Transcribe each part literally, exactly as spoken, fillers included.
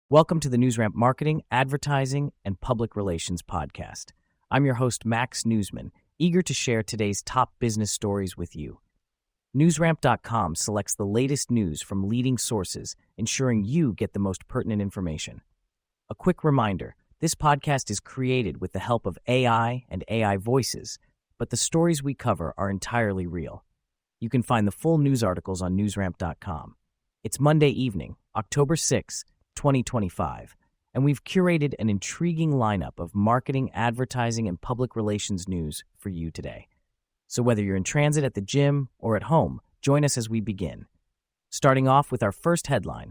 Welcome to the NewsRamp Marketing, Advertising, and Public Relations podcast. I'm your host, Max Newsman, eager to share today's top business stories with you. NewsRamp dot com selects the latest news from leading sources, ensuring you get the most pertinent information. A quick reminder, this podcast is created with the help of A I and A I voices, but the stories we cover are entirely real. You can find the full news articles on NewsRamp dot com. It's Monday evening, October sixth, twenty twenty-five, and we've curated an intriguing lineup of marketing, advertising, and public relations news for you today. So whether you're in transit at the gym or at home, join us as we begin. Starting off with our first headline: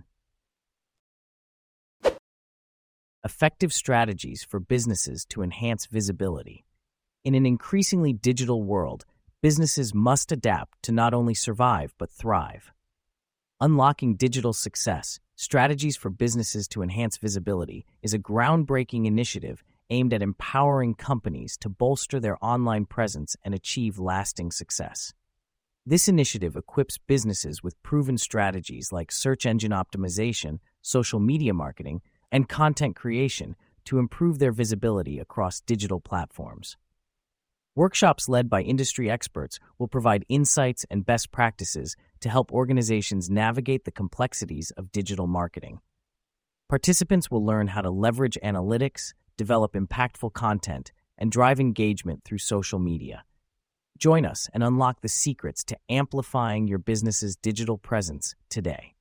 Effective strategies for businesses to enhance visibility. In an increasingly digital world, businesses must adapt to not only survive but thrive. Unlocking digital success, Strategies for Businesses to Enhance Visibility is a groundbreaking initiative aimed at empowering companies to bolster their online presence and achieve lasting success. This initiative equips businesses with proven strategies like search engine optimization, social media marketing, and content creation to improve their visibility across digital platforms. Workshops led by industry experts will provide insights and best practices to help organizations navigate the complexities of digital marketing. Participants will learn how to leverage analytics, develop impactful content, and drive engagement through social media. Join us and unlock the secrets to amplifying your business's digital presence today.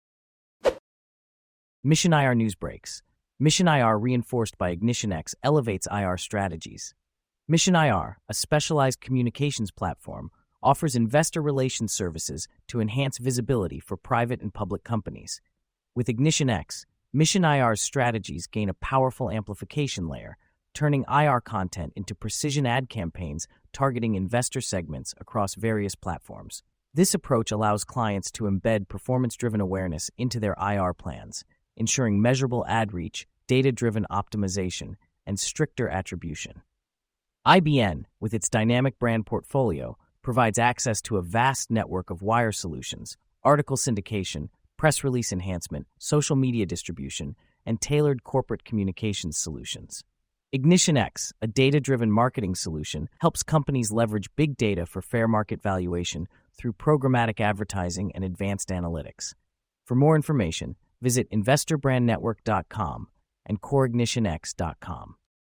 Mission I R News Breaks. Mission I R, reinforced by IgnitionX, elevates I R strategies. Mission I R, a specialized communications platform, offers investor relations services to enhance visibility for private and public companies. With IgnitionX, Mission I R's strategies gain a powerful amplification layer, turning I R content into precision ad campaigns targeting investor segments across various platforms. This approach allows clients to embed performance-driven awareness into their I R plans, ensuring measurable ad reach, data-driven optimization, and stricter attribution. I B N, with its dynamic brand portfolio, provides access to a vast network of wire solutions, article syndication, press release enhancement, social media distribution, and tailored corporate communications solutions. IgnitionX, a data-driven marketing solution, helps companies leverage big data for fair market valuation through programmatic advertising and advanced analytics. For more information, visit investor brand network dot com and core ignition x dot com.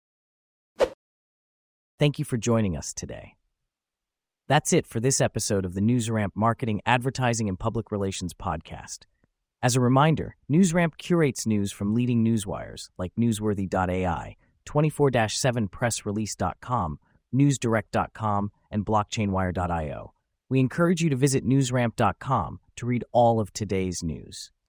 Thank you for joining us today. That's it for this episode of the NewsRamp Marketing, Advertising, and Public Relations podcast. As a reminder, NewsRamp curates news from leading newswires like newsworthy dot A I, twenty-four seven press release dot com, news direct dot com, and blockchain wire dot io. We encourage you to visit newsramp dot com to read all of today's news.